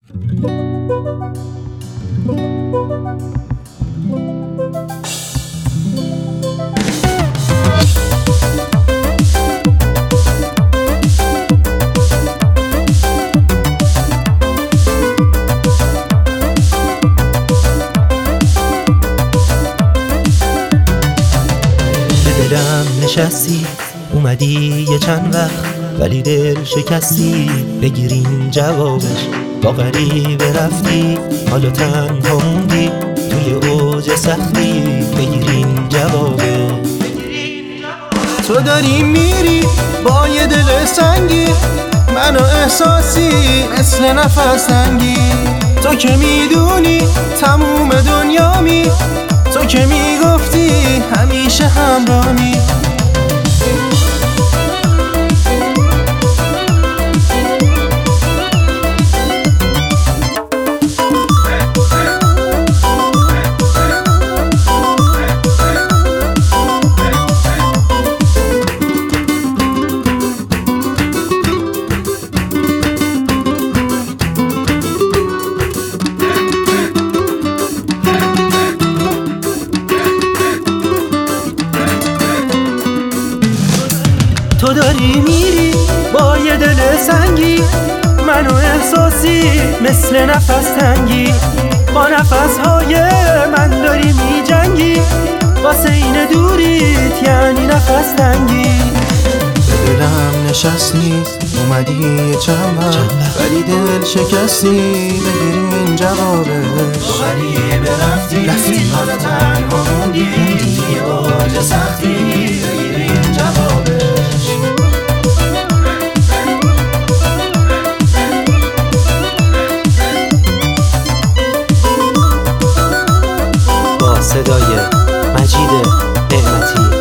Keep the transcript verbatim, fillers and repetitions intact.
دلم نشستی اومدی یه چند وقت ولی دل شکستی، بگیرین جوابش با غریبه رفتی، حالا تنها موندی توی اوج سختی، بگیرین جوابه. تو داری میری با یه دل سنگی، منو احساسی مثل نفس تنگی، تو که میدونی تموم دنیامی، تو که میگفتی همیشه همراهی. تو داری میری با یه دل سنگی، منو احساسی مثل نفس تنگی، با نفسهای من داری میجنگی، واسه این دوریت یعنی نفس تنگی. به دلم نشستی اومدی چند وقت ولی دل شکستی، بگیرین جوابش با غریبه رفتی رفتی حالا تنها موندی توی اوج سختی، بگیرین جوابش. با صدای مجید نعمتی